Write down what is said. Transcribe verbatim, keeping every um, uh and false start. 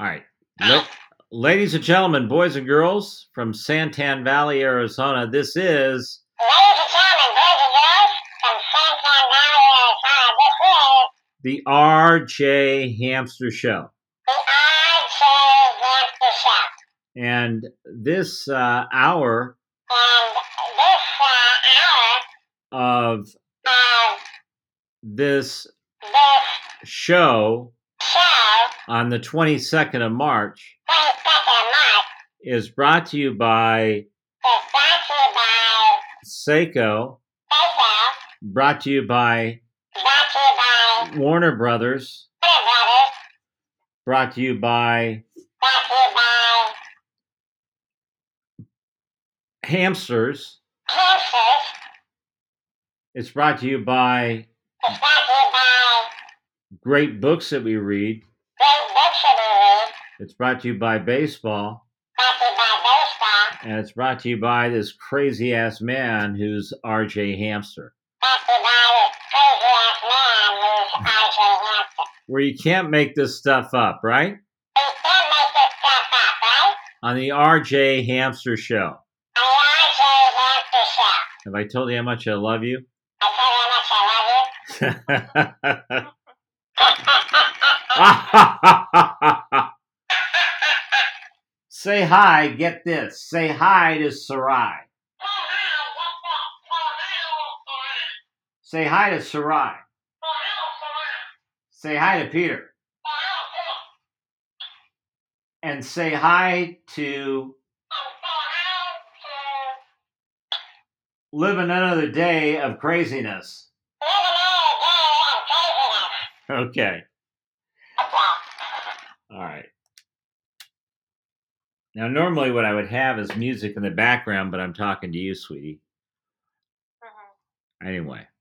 right. La- ladies and gentlemen, boys and girls from Santan Valley, Arizona, this is Ladies and gentlemen, boys and girls from Santan Valley, Arizona, this is the R J Hamster Show. the R J Hamster Show. And this uh, hour And this uh, hour of of this this show show, on the twenty-second of March, twenty-second of March, is brought to you by is brought to you by Seiko, Seiko, brought to you by brought to you by Warner Brothers, Warner Brothers, brought to you by brought to you by Hamsters. Hamsters, It's brought to you by it's brought to you by great books that we read. great books that we read, It's brought to you by baseball. brought to you by baseball, And it's brought to you by this crazy ass man who's R J Hamster. brought to you by this crazy ass man who's R J Hamster. Where you can't make this stuff up, right? We can't make this stuff up, right? On the R J Hamster Show. On the R J Hamster Show. Have I told you how much I love you? I tell you how much I love you. Say hi, get this. Say hi to Sarai. Say hi to Sarai. Say hi to Peter. And say hi to live another day of craziness. Okay. All right. Now, normally what I would have is music in the background, but I'm talking to you, sweetie. Anyway.